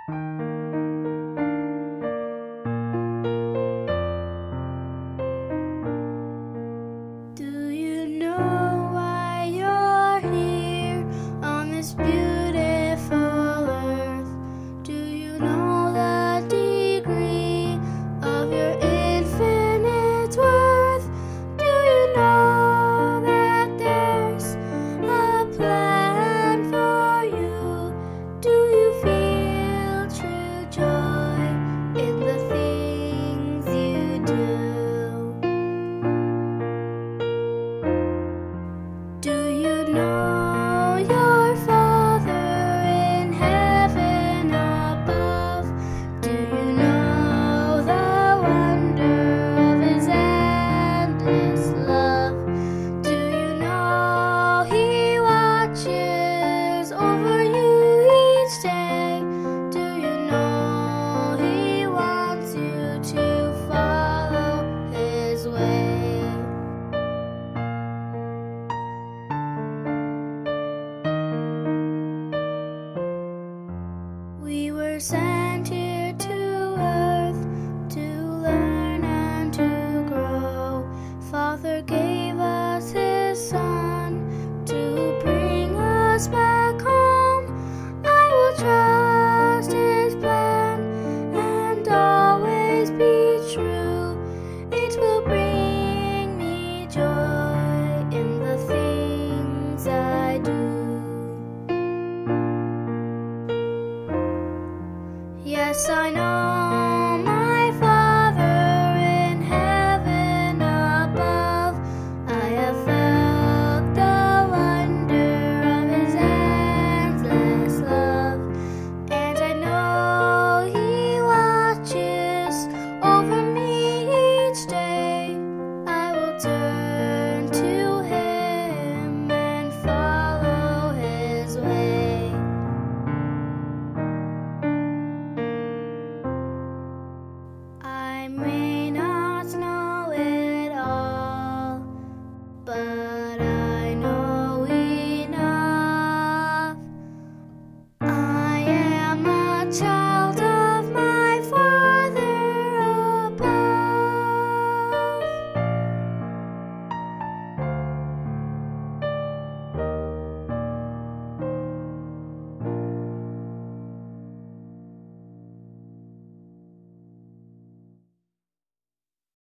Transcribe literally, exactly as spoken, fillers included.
Do you know why you're here on this beautiful earth? Do you know the degree of your infinite worth? Do you know that there's a plan for you? Do you feel true joy in the things you do? Do you know your Father in heaven above? Do you know the wonder of His endless love? Do you know He watches over you each day? Do you know He wants you to follow His way? We were sent here to earth to learn and to grow. Father gave us His Son to bring us back home. I will trust His plan and always be true. It will bring me joy in the things I do. Yes, I know